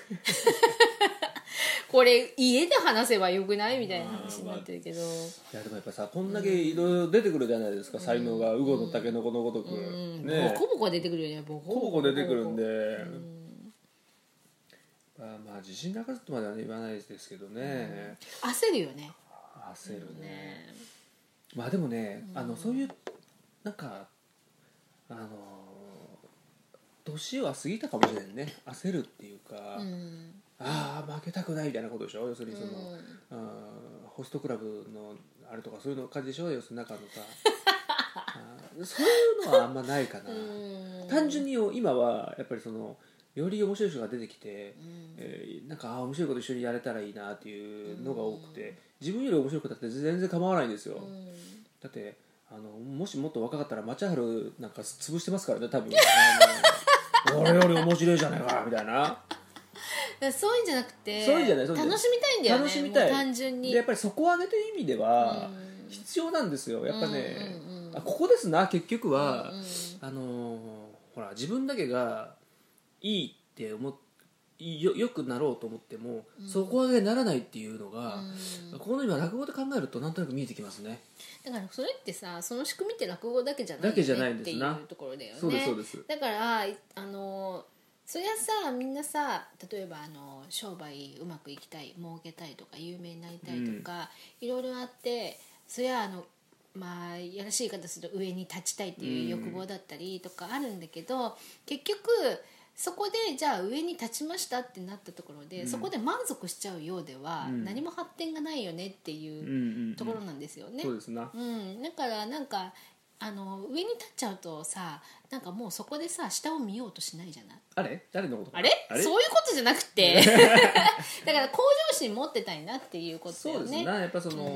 これ家で話せばよくないみたいな話になってるけど、まあ、いやでもやっぱさこんだけいろいろ出てくるじゃないですか、うん、才能がウゴのタケノコのごとく、 うんね、ボコボコ出てくるよねボコボコ出てくるんで、うんまあ、まあ自信なかったまでは言わないですけどね、 うん、焦るよね焦るね、ねまあでもね、うん、あのそういうなんかあの年は過ぎたかもしれないね焦るっていうか、うん、ああ負けたくないみたいなことでしょ要するにその、うん、ホストクラブのあれとかそういうの感じでしょ要するに中のさそういうのはあんまないかな、うん、単純に今はやっぱりそのより面白い人が出てきて、うんえー、なんかあ面白いこと一緒にやれたらいいなっていうのが多くて、自分より面白いことだって全然構わないんですよ、うん、だってあのもしもっと若かったら町春なんか潰してますからね多分あの俺より面白いじゃないかみたいなそういうんじゃなくてそういうんじゃない楽しみたいんだよね楽しみたい単純にでやっぱり底上げという意味では必要なんですよやっぱね、うんうんうん、あここですな結局は、うんうん、あのほら自分だけがいいって思っよ, よくなろうと思っても、うん、底上げにならないっていうのが、うん、この今落語で考えるとなんとなく見えてきますねだからそれってさその仕組みって落語だけじゃないよねだけじゃないんですなっていうところだよねそうですそうですだからあのそりゃさみんなさ例えばあの商売うまくいきたい儲けたいとか有名になりたいとか、うん、いろいろあってそりゃあのまあやらしい言い方すると上に立ちたいっていう欲望だったりとかあるんだけど、うん、結局そこでじゃあ上に立ちましたってなったところで、うん、そこで満足しちゃうようでは、うん、何も発展がないよねっていうところなんですよね、 そうですな、 うん、だからなんかあの上に立っちゃうとさなんかもうそこでさ下を見ようとしないじゃないあれ誰のことあれそういうことじゃなくてだから向上心持ってたいなっていうことよねそうですなやっぱその、うん、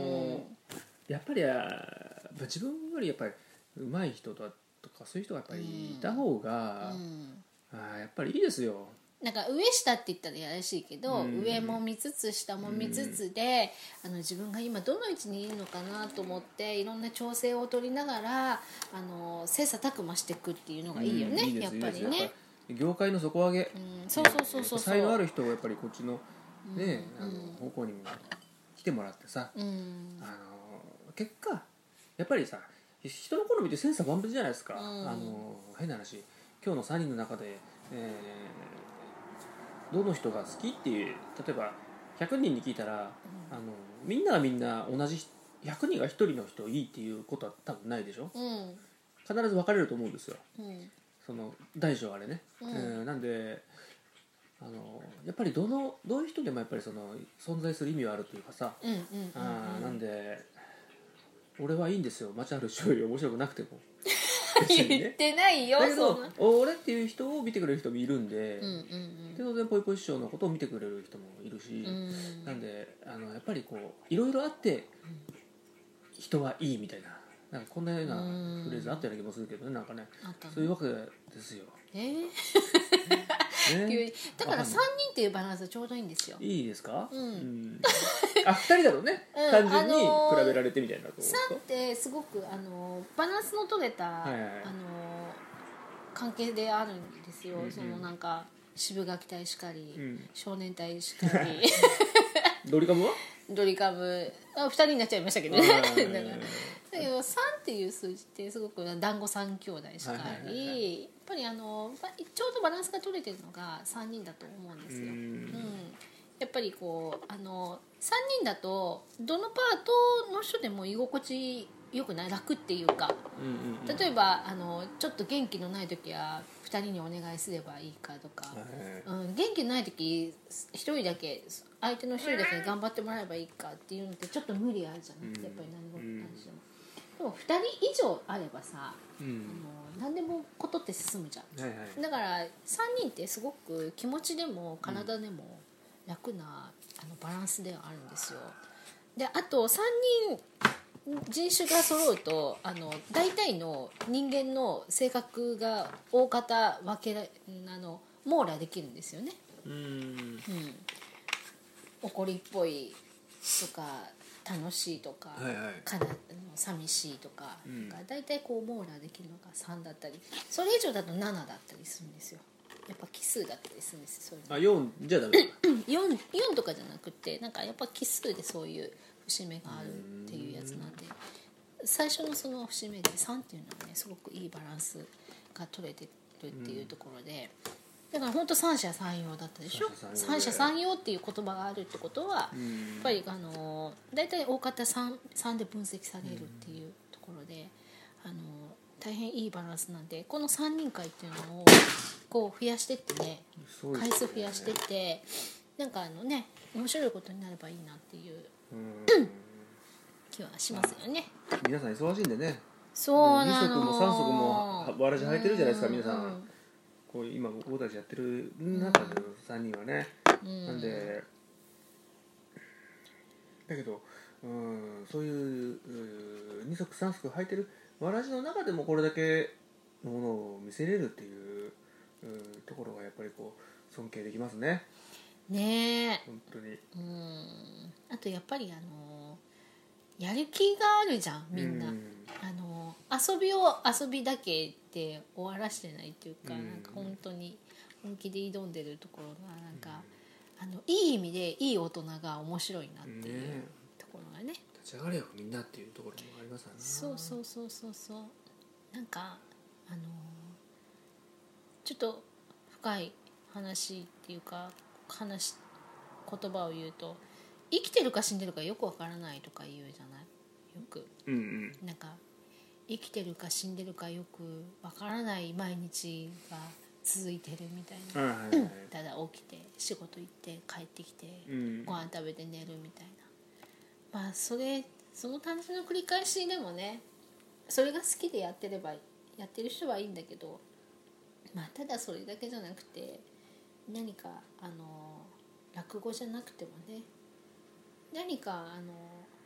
やっぱり自分よりやっぱり上手い人とかそういう人がやっぱりいた方が、うんうんあやっぱりいいですよなんか上下って言ったらやらしいけど、うん、上も見つつ下も見つつで、うん、あの自分が今どの位置にいるのかなと思っていろんな調整を取りながらあの切磋琢磨していくっていうのがいいよね、うん、いいやっぱりね業界の底上げ、 うん、そうそうそうそう才能ある人はやっぱりこっちの,、ねうん、あの方向に来てもらってさ、うん、あの結果やっぱりさ人の好みって千差万別じゃないですか、うん、あの変な話今日のさんにんの中で、えー、どの人が好きっていう例えばひゃくにんに聞いたら、うん、あのみんながみんな同じひゃくにんがひとりの人いいっていうことは多分ないでしょ、うん、必ず分かれると思うんですよ、うん、その大小あれね、うんえー、なんであのやっぱりどのどういう人でもやっぱりその存在する意味はあるというかさ、うんうんうんうん、あなんで俺はいいんですよ町春師匠より面白くなくてもね、言ってないよだけど俺っていう人を見てくれる人もいるんで、うんうんうん、で当然ポイポイ師匠のことを見てくれる人もいるし、うん、なんであのやっぱりこういろいろあって人はいいみたいな、なんかこんなようなフレーズあったような気もするけどねなんかねそういうわけですよ。えーね、だからさんにんっていうバランスはちょうどいいんですよ。 いいですか、うんうん、あふたりだとね、うん、単純に比べられてみたいなと思う。さんってすごくあのバランスの取れた、はいはいはい、あの関係であるんですよ、うんうん、そのなんか渋垣隊しかり、うん、少年隊しかりドリカムはドリカムあふたりになっちゃいましたけどねだからだけどさんっていう数字ってすごく団子三兄弟しかり、はいはいはいはい、やっぱりあのちょうどバランスが取れてるのがさんにんだと思うんですよ。うん、うん、やっぱりこうあのさんにんだとどのパートの人でも居心地よくない楽っていうか、うんうんうん、例えばあのちょっと元気のない時はふたりにお願いすればいいかとか、はいはいうん、元気のない時ひとりだけ相手のひとりだけ頑張ってもらえばいいかっていうのってちょっと無理あるじゃない、うん、やっぱり何事に対しても、うん、でもふたり以上あればさ、うん、あの何でもことって進むじゃん、はいはい、だからさんにんってすごく気持ちでも体でも楽な、あのバランスではあるんですよ。であとさんにん人種が揃うとあの大体の人間の性格が大方分けらあの網羅できるんですよね。うん、うん、怒りっぽいとか楽しいとか、 はいはい、 かな寂しいとか、 うん、 なんか大体こう網羅できるのがさんだったり、それ以上だとななだったりするんですよ。やっぱ奇数だったりするんですよ。そういうのあよんじゃダメだよん, よんとかじゃなくて、なんかやっぱ奇数でそういう節目があるっていうやつなんで、最初のその節目でさんっていうのはねすごくいいバランスが取れてるっていうところで、だから本当三者三様だったでしょ。三者三様っていう言葉があるってことは、やっぱりあの大体大方 3, 3で分析されるっていうところで、あの大変いいバランスなんで、このさんにん会っていうのをこう増やしてってね、回数増やしてって、なんかあのね面白いことになればいいなっていう気はしますよね。 皆さん忙しいんでね。 そうなの。 に足もさん足もわらじ履いてるじゃないですか皆さん、 うん、 こう今僕たちやってる中でのさんにんはね、うん、なんでだけどうんそういうに足さん足履いてるわらじの中でもこれだけのものを見せれるっていうところがやっぱりこう尊敬できますね。 ねえ本当に。 うん、あとやっぱりあのやる気があるじゃんみんな、うん、あの遊びを遊びだけで終わらしてないっていうか、うん、なんか本当に本気で挑んでるところがなんか、うん、あのいい意味でいい大人が面白いなっていうところがね、 立ち上がれよみんなっていうところもありますよね。 そうそうそうそうそう、なんかあのちょっと深い話っていうか話言葉を言うと、生きてるか死んでるかよくわからないとか言うじゃないよく、 うんうん、 なんか生きてるか死んでるかよくわからない毎日が続いてるみたいな、 はいはいはい、 ただ起きて仕事行って帰ってきて、うん、ご飯食べて寝るみたいな、まあそれその単純な繰り返しでもね、それが好きでやってればやってる人はいいんだけど、まあただそれだけじゃなくて、何かあの落語じゃなくてもね、何かあの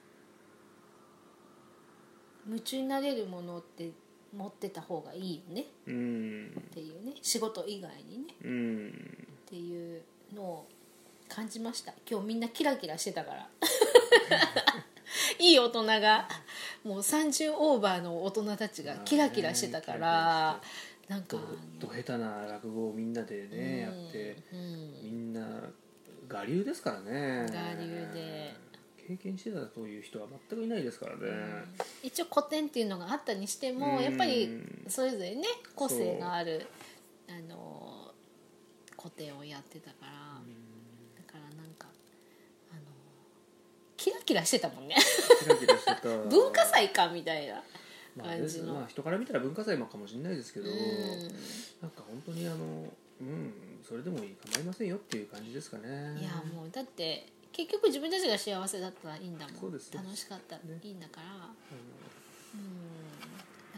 夢中になれるものって持ってた方がいいよね、うん、っていうね、仕事以外にね、うん、っていうのを感じました。今日みんなキラキラしてたからいい大人がもうさんじゅうオーバーの大人たちがキラキラしてたから、なんかど下手な落語をみんなでね、うん、やって、うん、みんな我流ですからね。 我流で経験してたそういう人は全くいないですからね、うん、 一応古典っていうのがあったにしても、うん、やっぱりそれぞれね個性があるあの古典をやってたから、うん、だからなんかあのキラキラしてたもんねキラキラしてた文化祭かみたいな感じの、 まあ、まあ、人から見たら文化祭かもしれないですけど、うん、なんか本当にあの、うん、それでもいい構いませんよっていう感じですかね。 いやもうだって結局自分たちが幸せだったらいいんだもん。楽しかったらいいんだから、ね、うん、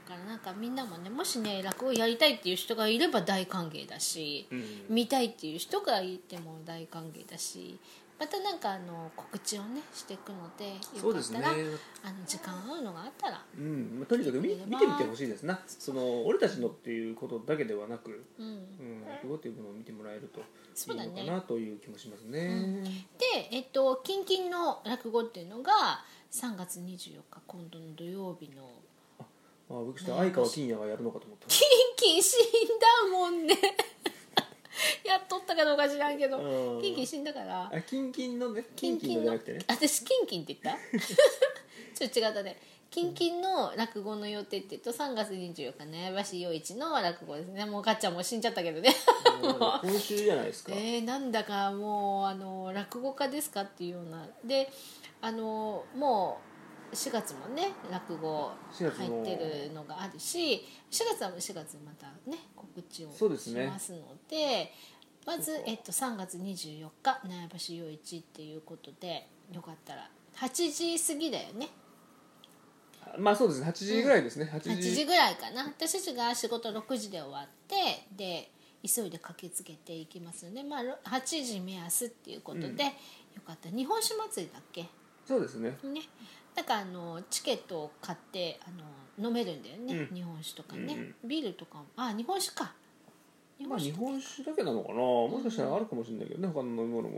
だからなんかみんなもね、もしね落語やりたいっていう人がいれば大歓迎だし、うん、見たいっていう人がいても大歓迎だし、またなんかあの告知をねしていくので、よかったら、ね、あの時間合うのがあったら、 うん、まあ、とにかく 見, 見てみてほしいですな。その俺たちのっていうことだけではなく、うんうん、落語っていうものを見てもらえるといいのかなという気もしますね。うん、 で、えっと、キンキンの落語っていうのがさんがつにじゅうよっか、今度の土曜日の、 ああ、僕して相川金也がやるのかと思った。 キンキン死んだもんねやっとったかどうか知らんけど、キンキン死んだから。 あ、キンキンのね、キンキンのじゃなくてね、 私キンキンって言ったちょっと違ったね。キンキンの落語の予定って言うとさんがつにじゅうよっか苗場陽一の落語ですね。もうかっちゃんも死んじゃったけどね今週じゃないですか。 えー、なんだかもうあの落語家ですかっていうようなで、あのもうしがつもね落語入ってるのがあるし、しがつはしがつまたね告知をしますので、ね、まず、えっと、さんがつにじゅうよっか苗場陽一っていうことで、よかったらはちじ過ぎだよね。 まあそうですね、はちじぐらいですね、うん、はちじ, はちじぐらいかな。私たちが仕事ろくじで終わってで急いで駆けつけていきますので、まあ、はちじ目安っていうことで、うん、よかったら日本酒祭りだっけ。 そうですね。 ね、だからあのチケットを買ってあの飲めるんだよね、うん、日本酒とかね、うん、ビールとかも、あ、日本酒か。 日本酒,、まあ、日本酒だけなのかな、もしかしたらあるかもしれないけどね、他の飲み物も。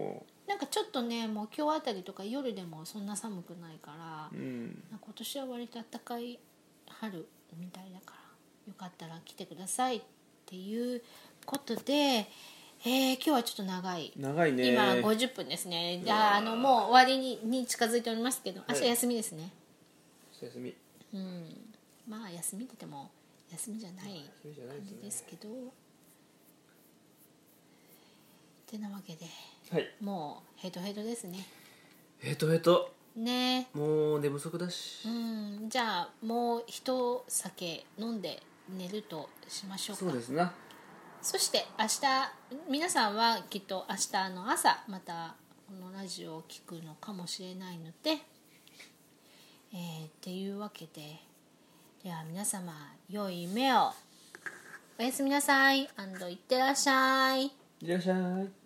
なんかちょっとねもう今日あたりとか夜でもそんな寒くないから、 うん、 今年は割と暖かい春みたいだからよかったら来てくださいっていうことで、えー、今日はちょっと長い長いね。 今ごじゅっぷんですね。じゃあ、あのもう終わりにに近づいておりますけど、明日休みですね。 はい、休み。 うん、まあ休みって言っても休みじゃない感じですけど、てなわけで、 はい、 もうヘトヘトですね。 ヘトヘトね。 もう寝不足だし、 うん、じゃあもう一酒飲んで寝るとしましょうか。 そうですな。 そして明日皆さんはきっと明日の朝またこのラジオを聞くのかもしれないので、えー、っていうわけで、では皆様良い夢を。おやすみなさい。アンドいってらっしゃい。 いらっしゃい。